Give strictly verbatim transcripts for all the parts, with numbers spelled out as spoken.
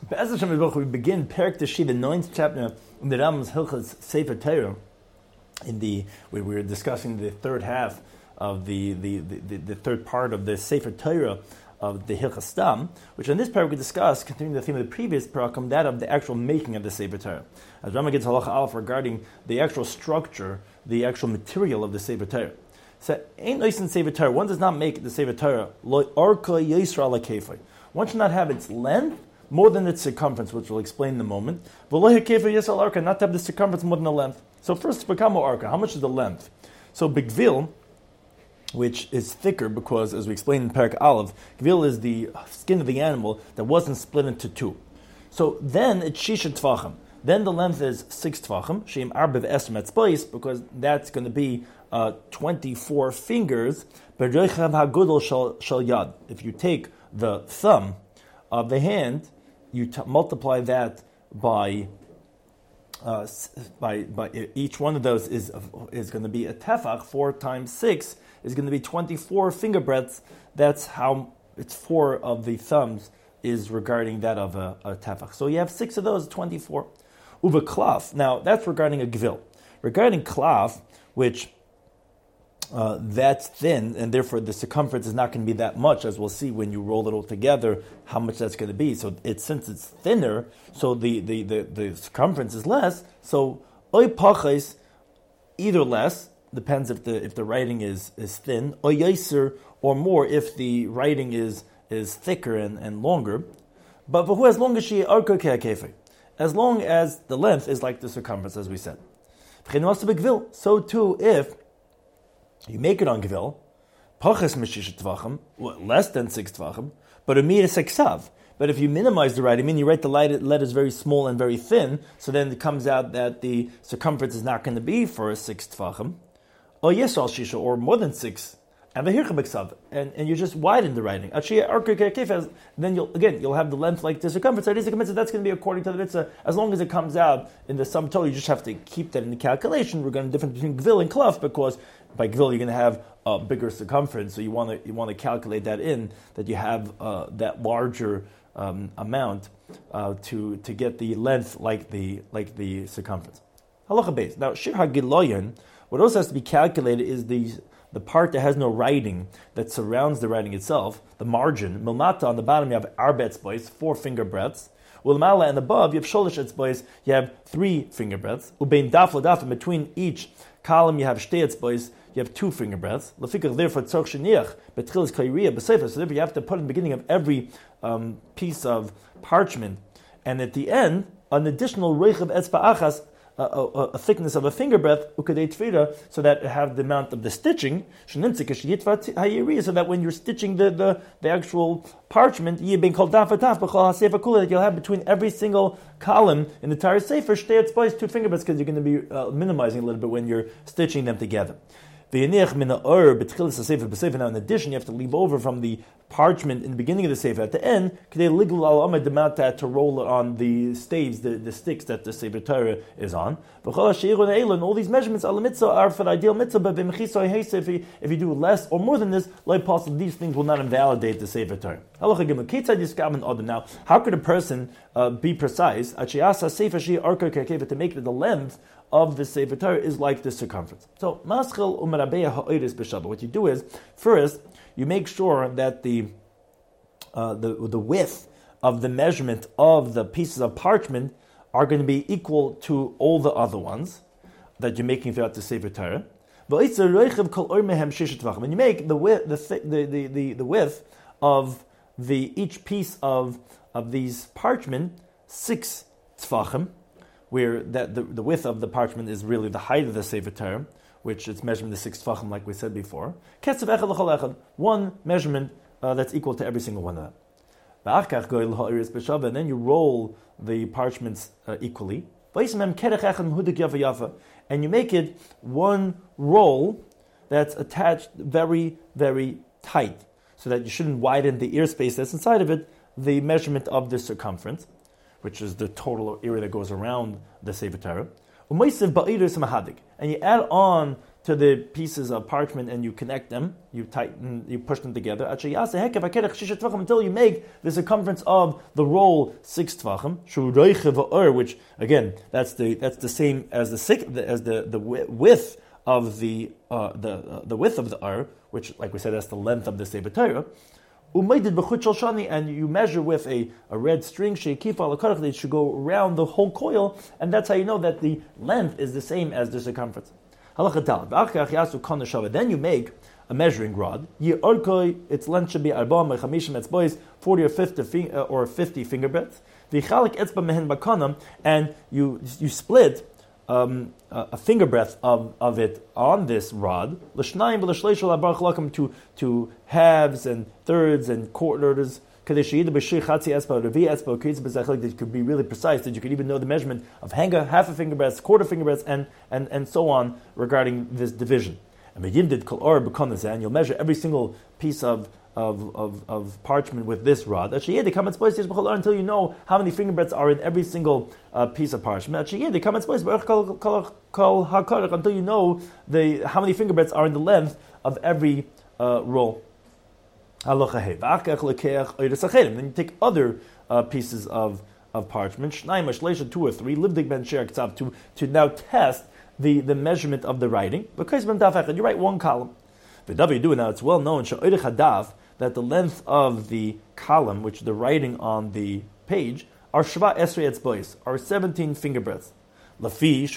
Be'ez Hashem Yisborach, we begin Perek Teshi, the ninth chapter in the Rambam's Hilchos Sefer Torah. In the we were discussing the third half of the the, the, the, the third part of the Sefer Torah of the Hilchos Stam, which in this parak we discuss, continuing the theme of the previous parakim, that of the actual making of the Sefer Torah. As Rambam gets halacha aleph regarding the actual structure, the actual material of the Sefer Torah. So, ain't nice in Sefer Torah. One does not make the Sefer Torah lo arka yisra la kefay. One should not have its length more than its circumference, which we'll explain in a moment. V'lo kefay yisra arka, not to have the circumference more than the length. So first, bekamo arka, how much is the length? So bigvil, which is thicker because, as we explained in Perek Aleph, gvil is the skin of the animal that wasn't split into two. So then it's shisha tvachim. Then the length is six tvachim, sheim arba v'esrim etzbais, because that's going to be uh, twenty-four fingers. B'reichav hagudol shel shel yad. If you take the thumb of the hand, you t- multiply that by uh, by by each one of those is is going to be a tefach. Four times six is going to be twenty-four finger breadths. That's how it's four of the thumbs is regarding that of a, a tefach. So you have six of those, twenty-four. Uva klaf. Now that's regarding a gvil. Regarding klaf, which uh, that's thin, and therefore the circumference is not going to be that much, as we'll see when you roll it all together, how much that's going to be. So it's since it's thinner, so the, the, the, the circumference is less. So oy pachis, either less, depends if the if the writing is, is thin, oy yaser, or more if the writing is is thicker and, and longer. But for who, as long as she arka ke'akefei, as long as the length is like the circumference, as we said. So too, if you make it on gvil, pachas mishish tvachim, less than six tvachim, but a mir seksav. But if you minimize the writing, I mean you write the letters very small and very thin, so then it comes out that the circumference is not going to be for a six tvachim, or yes al shisha, or more than six. And and you just widen the writing. Then you'll again you'll have the length like the circumference. That's going to be according to the mitzvah. As long as it comes out in the sum total, you just have to keep that in the calculation. We're going to difference between gvil and klaf, because by gvil you're going to have a bigger circumference, so you want to you want to calculate that in that you have uh, that larger um, amount uh, to to get the length like the like the circumference. Halacha beis. Now shir hagiloyin, what also has to be calculated is the the part that has no writing, that surrounds the writing itself, the margin. Milmata, on the bottom you have arba etzbais, four finger breadths. Ulamala, and above you have sholish etzbais, you have three finger breadths. Ubein daf l'daf, and between each column you have shtei etzbais, you have two finger breadths. Lefikach, therefore tzorch sheniach betchilas kairiya b'sefer. So therefore you have to put in the beginning of every um, piece of parchment, and at the end an additional reichav etzba achas, A, a, a thickness of a finger breadth, so that it have the amount of the stitching, so that when you're stitching the, the, the actual parchment, that you'll have between every single column in the entire sefer, two finger breadths, because you're going to be uh, minimizing a little bit when you're stitching them together. Now, in addition, you have to leave over from the parchment in the beginning of the sefer at the end, to roll it on the staves, the, the sticks that the Sefer Torah is on. And all these measurements are for the ideal mitzvah, but if you, if you do less or more than this, these things will not invalidate the Sefer Torah. Now, how could a person uh, be precise to make the length of the Sefer Torah is like the circumference? So, what you do is, first, you make sure that the uh, the the width of the measurement of the pieces of parchment are going to be equal to all the other ones that you're making throughout the Sefer Torah. And you make the width the the, the, the, the width of the each piece of of these parchment six tefachim, where that the, the width of the parchment is really the height of the Sefer Torah, which is measuring the six tefachim, like we said before. One measurement uh, that's equal to every single one of them. And then you roll the parchments uh, equally. And you make it one roll that's attached very, very tight, so that you shouldn't widen the ear space that's inside of it, the measurement of the circumference, which is the total area that goes around the Sefer Torah. And you add on to the pieces of parchment and you connect them, you tighten, you push them together, until you make the circumference of the roll six tvachim, which again, that's the that's the same as the as the, the width of the uh, the uh, the width of the ar, which, like we said, that's the length of the Sefer Torah. And you measure with a, a red string, it should go around the whole coil, and that's how you know that the length is the same as the circumference. Then you make a measuring rod. Its length should be forty or fifty or fifty finger breadths. And you you split um, a, a finger breadth of, of it on this rod to to halves and thirds and quarters. That you could be really precise, that you could even know the measurement of hanga, half a finger breadth, quarter finger breadth, and, and, and so on regarding this division. And you'll measure every single piece of of, of, of parchment with this rod. Until you know how many finger breadths are in every single uh, piece of parchment. Until you know the how many finger breadths are in the length of every uh, roll. Then you take other uh, pieces of, of parchment, two or three, to, to now test the, the measurement of the writing. Because you write one column. You do it now, it's well known that the length of the column, which the writing on the page, are shva esrei etzbois, are seventeen finger breadths. Because,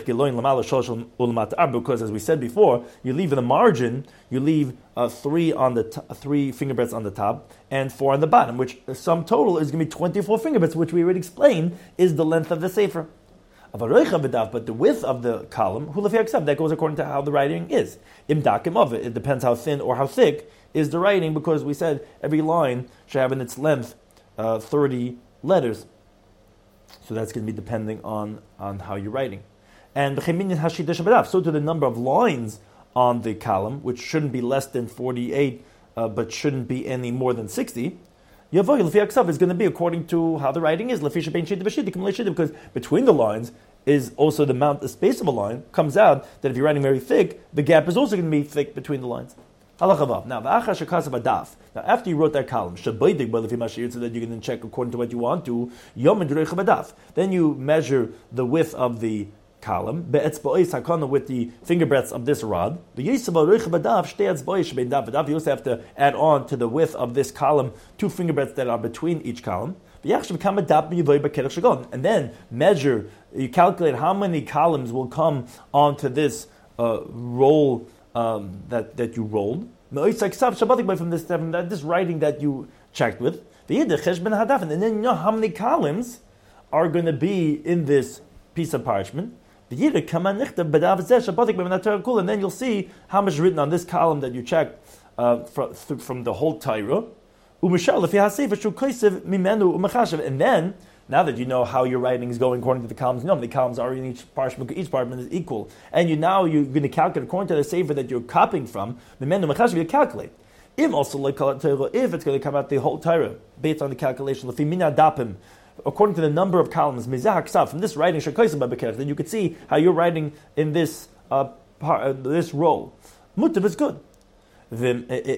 as we said before, you leave in the margin, you leave uh, three on the t- three finger breadths on the top and four on the bottom, which the sum total is going to be twenty-four finger breadths, which we already explained is the length of the sefer. But the width of the column, that goes according to how the writing is. It depends how thin or how thick is the writing, because we said every line should have in its length uh, thirty letters. So that's going to be depending on, on how you're writing. And so to the number of lines on the column, which shouldn't be less than forty-eight, uh, but shouldn't be any more than sixty, is going to be according to how the writing is. Because between the lines is also the amount, the space of a line, comes out that if you're writing very thick, the gap is also going to be thick between the lines. Now, now after you wrote that column, so that you can check according to what you want to, then you measure the width of the column with the finger breadths of this rod. You also have to add on to the width of this column two finger breadths that are between each column. And then measure, you calculate how many columns will come onto this uh, roll um, that, that you rolled. From this, from this writing that you checked with. And then you know how many columns are going to be in this piece of parchment. And then you'll see how much is written on this column that you checked uh, from, from the whole Torah. And then, now that you know how your writing is going according to the columns, you know how many columns are in each parchment, each parchment is equal. And you now you're going to calculate according to the sefer that you're copying from, you calculate. If also if it's going to come out the whole Torah, based on the calculation, according to the number of columns, from this writing, then you could see how you're writing in this uh, part, uh, this roll. Mutav is good. Now,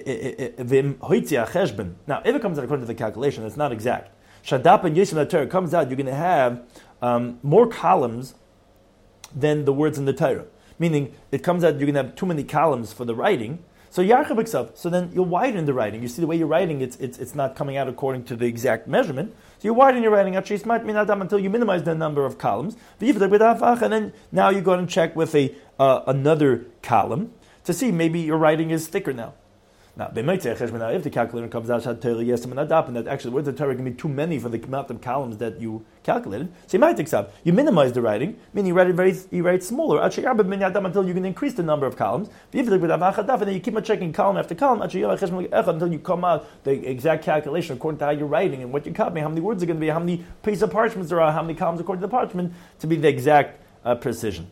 if it comes out according to the calculation, it's not exact. Shadap and Yeshim Torah comes out, you're going to have um, more columns than the words in the Torah. Meaning, it comes out, you're going to have too many columns for the writing. So Yarchab Iksav, so then you'll widen the writing. You see the way you're writing, it's it's it's not coming out according to the exact measurement. So you widen your writing until you minimize the number of columns. And then now you go and check with a uh, another column to see maybe your writing is thicker now. Now, if the calculator comes out and that actually words of Torah can be too many for the amount of columns that you calculated, so you might accept. You minimize the writing, meaning you write it very, you write smaller until you can increase the number of columns. And then you keep on checking column after column until you come out the exact calculation according to how you're writing and what you're copying, how many words are going to be, how many pieces of parchments there are, how many columns according to the parchment to be the exact uh, precision.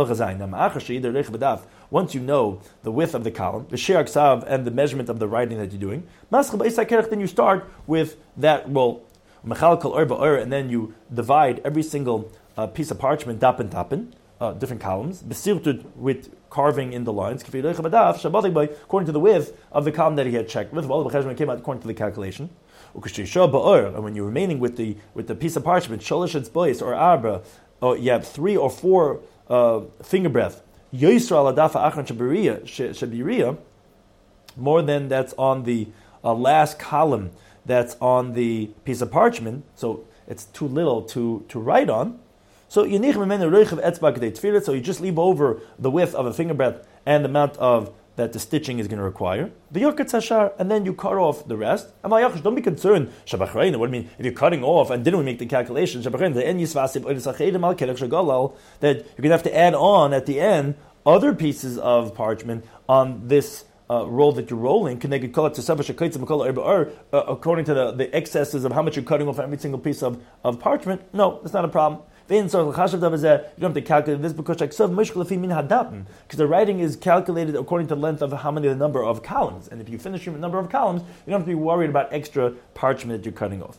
Once you know the width of the column, the shear aksav and the measurement of the writing that you're doing, then you start with that roll. And then you divide every single uh, piece of parchment, dapen dapen. uh, different columns, with carving in the lines, according to the width of the column that he had checked with. It came out according to the calculation. And when you're remaining with the with the piece of parchment, sholish boys or arbra, or you have three or four uh, finger breadth, more than that's on the uh, last column that's on the piece of parchment, so it's too little to, to write on. So you so you just leave over the width of a finger breadth and the amount of that the stitching is going to require. And then you cut off the rest. Don't be concerned. What do you mean? If you're cutting off and didn't we make the calculation, that you're going to have to add on at the end other pieces of parchment on this Uh, roll that you're rolling, uh, according to the, the excesses of how much you're cutting off every single piece of, of parchment. No, that's not a problem. You don't have to calculate this because the writing is calculated according to the length of how many the number of columns. And if you finish your number of columns, you don't have to be worried about extra parchment that you're cutting off.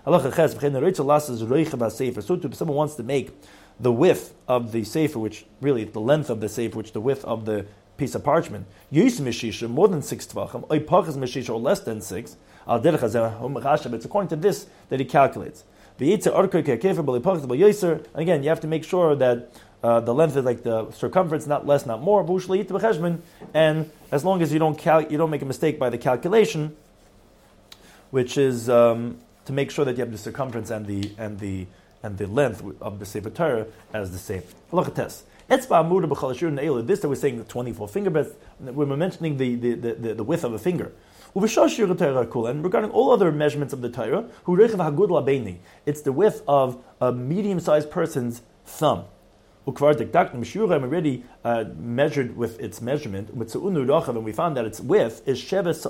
So if someone wants to make the width of the sefer, which really the length of the sefer, which the width of the piece of parchment, use mishisha more than six tvachim, or pachas mishisha or less than six. Al derech hazeh, it's according to this that he calculates. And again, you have to make sure that uh, the length is like the circumference, not less, not more. And as long as you don't cal- you don't make a mistake by the calculation, which is um, to make sure that you have the circumference and the and the and the length of the Sefer Torah as the same. Halacha test. This that we're saying twenty-four finger breadths, when we're mentioning the, the, the, the width of a finger. And regarding all other measurements of the Torah, it's the width of a medium-sized person's thumb. We already uh, measured with its measurement, and we found that its width is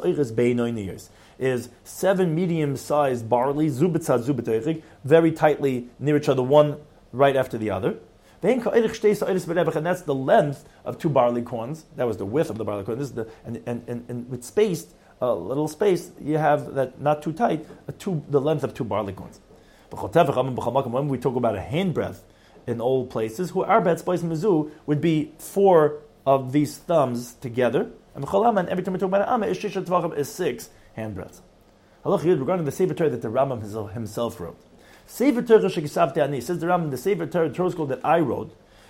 is seven medium-sized barley, very tightly near each other, one right after the other. And that's the length of two barley corns. That was the width of the barley corn. This is the and and, and, and with spaced a uh, little space, you have that not too tight, a two, the length of two barley corns. When we talk about a handbreadth in old places, who arbet spice mizu would be four of these thumbs together. And every time we talk about an amma, is six handbreadths. Regarding the Sefer Torah that the Rambam himself wrote. Sefer Torah shekisavte ani, says the Rambam, the Sefer Torah Torah scroll that I wrote,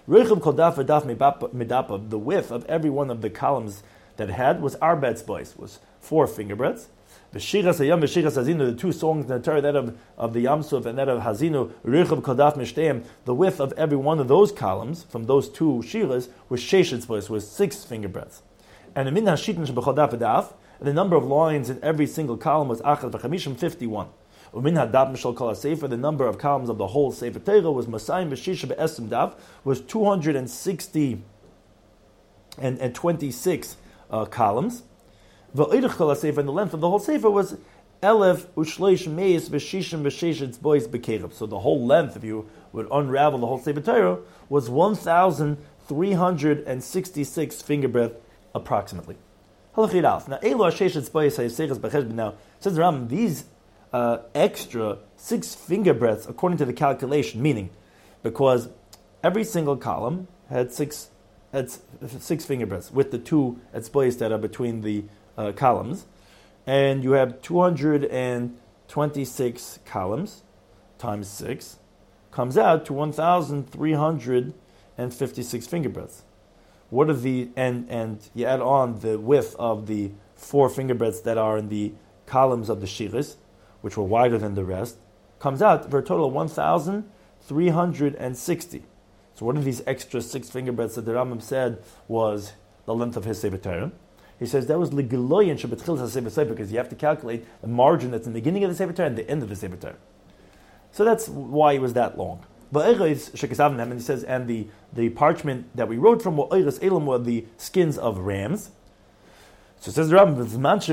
the width of every one of the columns that it had was arbet spice, was four finger breadths. The Shiras Hayam, the Shiras Hazinu, the two songs in the Torah, that of, of the Yamsuf and that of Hazinu, Reichav Kodaf Mishteim, the width of every one of those columns, from those two Shiras, was Sheshet spice, was six finger breadths. And the Min HaShitin Shebechodaf Adaf, the number of lines in every single column was Achad V'chamishim, fifty-one. Umin hadab mishal kol sefer, the number of columns of the whole Sefer Torah was Masayim v'shisha be'esrim dav, was two hundred sixty and, and twenty-six uh, columns. V'oidach kol sefer, and the length of the whole sefer was elef ushleish meis v'shishim v'sheshet bois bekerev. So the whole length, if you would unravel the whole Sefer Torah, was one thousand three hundred sixty-six finger breadth approximately. Now, Elo Sheshet bois hayseches b'cheshbon. Now, says the Rambam, these Uh, extra six finger breadths according to the calculation, meaning because every single column had six had six finger breadths with the two etzbois that are between the uh, columns, and you have two hundred twenty-six columns times six comes out to one thousand three hundred fifty-six finger breadths. What are the and and you add on the width of the four finger breadths that are in the columns of the shiras, which were wider than the rest, comes out for a total of one thousand three hundred sixty. So what are these extra six finger breadths that the Rambam said was the length of his Sefer Torah? He says that was Ligiloyan Shabbatchil HaSefer Torah, because you have to calculate the margin that's in the beginning of the Sefer Torah and the end of the Sefer Torah. So that's why it was that long. But and he says, and the, the parchment that we wrote from were the skins of rams. So it says the Rambam,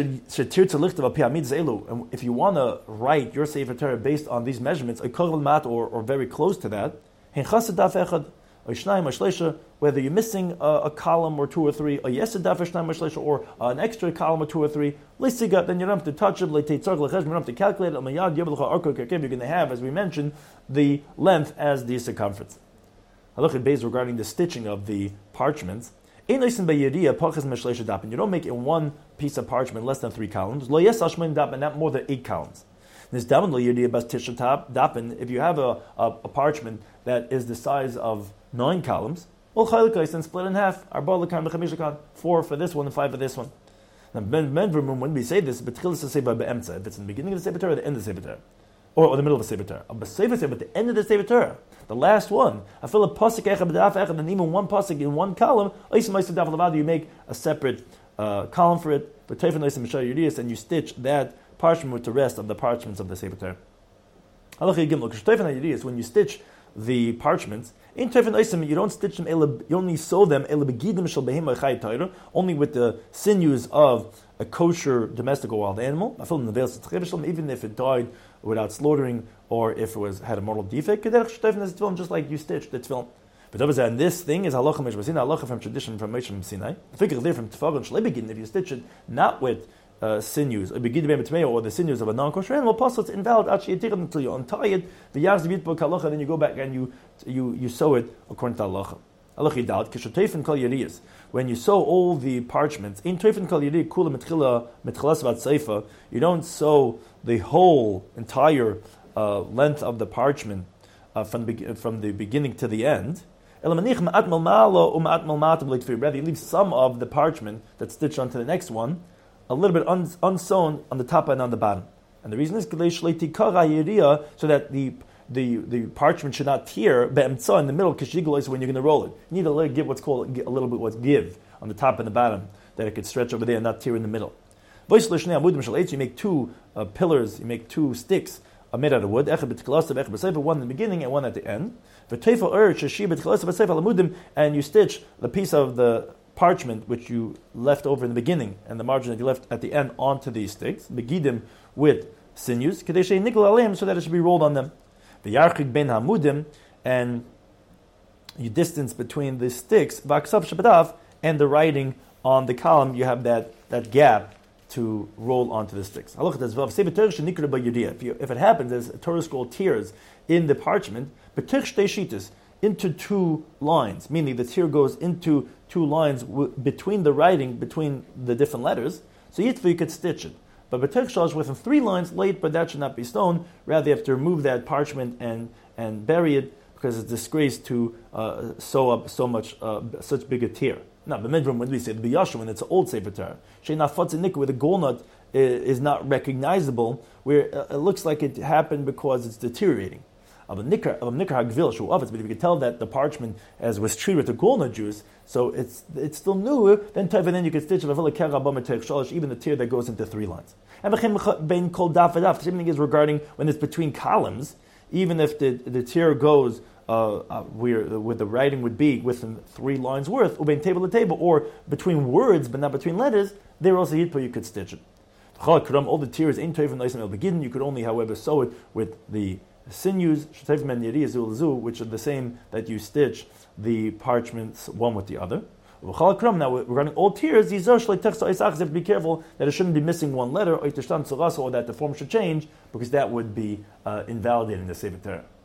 and if you want to write your Sefer Torah based on these measurements, or, or very close to that, whether you're missing a, a column or two or three, or an extra column or two or three, then you don't have to touch it, you don't have to calculate it, you're going to have, as we mentioned, the length as the circumference. Halachah Beis regarding the stitching of the parchments. You don't make in one piece of parchment less than three columns. Not more than eight columns. If you have a, a, a parchment that is the size of nine columns, and split in half. Four for this one and five for this one. Now, when we say this, if it's in the beginning of the Sefer Torah or the end of the Sefer Torah, or, or the middle of the Sefer Torah, but the end of the Sefer Torah, the last one, I feel a pasuk echad and even one pasuk in one column, you make a separate uh, column for it, and you stitch that parchment with the rest of the parchments of the Sefer Torah. When you stitch the parchments, in Tefen Oisim, you don't stitch them, you only sew them only with the sinews of a kosher domestic or wild animal, even if it died without slaughtering or if it was had a mortal defect, just like you stitched the tefillin. But and this thing is halacha mishmasina, halacha from tradition from Moshe Sinai. The figure there from Tefach and Shlebegin, if you stitch it not with Uh, sinews, or the sinews of a non-kosher animal, it's invalid until you untie it, then you go back and you you, you sew it according to halacha. When you sew all the parchments, you don't sew the whole entire uh, length of the parchment uh, from, the, from the beginning to the end. Rather, you leave some of the parchment that's stitched onto the next one a little bit un, unsewn on the top and on the bottom. And the reason is so that the the, the parchment should not tear in the middle, because when you're going to roll it. You need to give what's called a little bit what's give on the top and the bottom, that it could stretch over there and not tear in the middle. You make two uh, pillars, you make two sticks uh, made out of wood, one in the beginning and one at the end. And you stitch the piece of the parchment which you left over in the beginning and the margin that you left at the end onto these sticks, begidim with sinews, so that it should be rolled on them. The yarchik ben hamudim, and you distance between the sticks, and the writing on the column, you have that, that gap to roll onto the sticks. If, you, if it happens, as a Torah scroll tears in the parchment, into two lines, meaning the tear goes into two lines w- between the writing, between the different letters, so yitva you could stitch it. But b'tech shalosh within three lines late, but that should not be stone. Rather, you have to remove that parchment and, and bury it, because it's disgrace to uh, sew up so much, uh, such big a tear. Now, the midrum, when we say the biyashim, when it's an old Sefer Torah, sheina fatzinik, where the golnut is not recognizable, where it looks like it happened because it's deteriorating. Of a nikar, of a nikar hagvil shu office, but if you could tell that the parchment as was treated with the golnut juice, so it's it's still new, then type and then you could stitch even the tear that goes into three lines. And the same thing is regarding when it's between columns, even if the the tear goes uh, uh, where where the writing would be within three lines worth, or table to table, or between words but not between letters, there also you could stitch it. All the tears in you could only, however, sew it with the sinews, which are the same that you stitch the parchments one with the other. Now, regarding all tears, you have to be careful that it shouldn't be missing one letter, or that the form should change, because that would be uh, invalidating the Sefer Torah.